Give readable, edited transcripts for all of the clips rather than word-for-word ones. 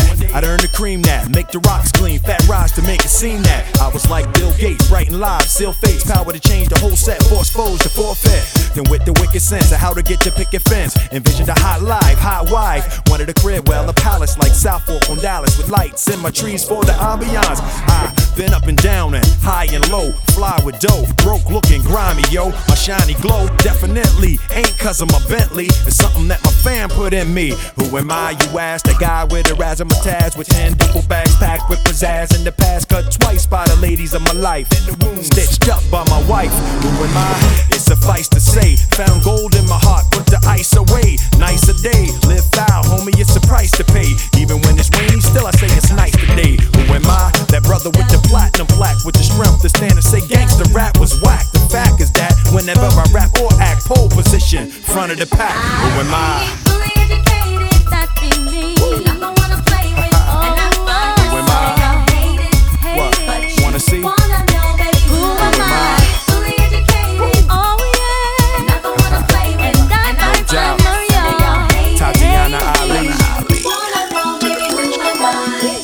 I'd earn the cream that make the rocks clean, fat rise to make it seem that I was like Bill Gates, writing live, seal fates, power to change the whole set, force foes to forfeit. Then with the wicked sense of how to get to picket fence, envisioned a hot life, hot wife, wanted a crib, well a palace like South Fork on Dallas with lights in my trees for the ambiance. I've been up and down and high and low, fly with dough, broke looking grimy, yo. My shiny glow definitely ain't cause of my Bentley, it's something that my fam put in me. Who am I, you ask? The guy with a razzmatazz with 10 duffel bags packed with pizzazz. In the past, cut twice by the ladies of my life, in the womb stitched up by my wife. Who am I? It suffice to say, found gold in my heart, put the ice away. Nice a day, live foul, homie, it's a price to pay. Even when it's rainy, still I say it's nice today. Who am I? That brother with the platinum plaque, with the strength to stand and say gangsta rap was whack. The fact is that whenever I rap or act, pole position, front of the pack. Who am I? Fully educated, that be me. I'm the one to play with, and I'm fine. Who am I? What? Wanna see? Wanna know, baby, who am I? Fully educated, oh yeah. And I'm the one to play with, and I'm fine. Tatiana Ali. Wanna know, baby, who am I?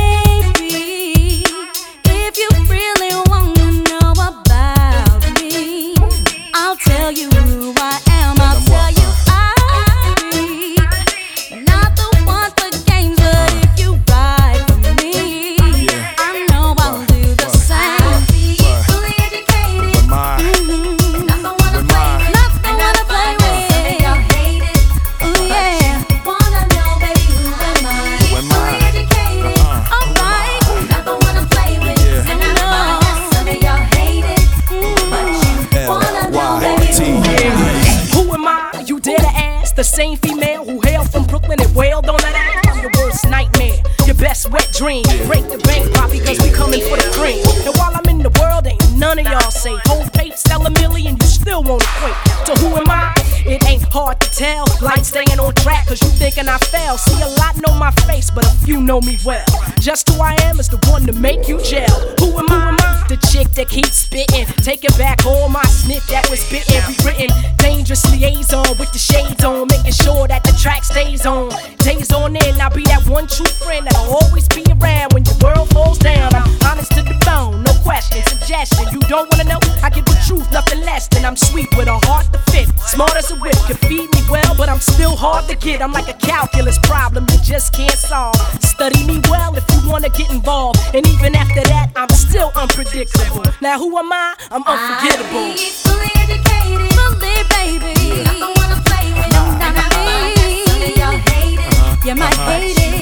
Baby, if you really wanna know about me, I'll tell you who I am. I'll tell you I'll be not the one for games, but if you ride for me, I know I'll do the same. I'll be fully educated. Who am I? Not the one to play with. Not the one to play with. Y'all hate it. Ooh yeah. Wanna know, baby, who am I? Who am I? Fully educated. Alright. Not the one to play with. And I know some of y'all hate it. But you wanna know, baby, who am I? Who am I? You dare to ask? The same female who hailed from Brooklyn and wailed on that ass. I'm your worst nightmare, your best wet dream. Break the bank, Poppy, cause we coming for the cream. And while I'm in the world, ain't none of y'all say whole tape, sell a million, you still won't equate. So who am I? It ain't hard to tell. Light staying on track, cause you thinking I fell. See, a lot know my face, but a few know me well. Just who I am is the one to make you gel. Who am I? The chick that keeps spitting. Taking back all my snit that was bitten. Rewritten, dangerous liaison with the shades on, making sure that the track stays on. Days on end, I'll be that one true friend that'll always be around when your world falls down. I'm honest to the bone, no question, suggestion. You don't wanna know? I give the truth, nothing less than I'm sweet with a heart to fit. Smart as a whip, can feed me well, but I'm still hard to get. I'm like a calculus problem you just can't solve. Study me well if you wanna get involved. And even after that, I'm still unpredictable. Now who am I? I'm unforgettable. I be fully educated, fully, baby. I'm the one to play with. Some of y'all hate it. You might hate it.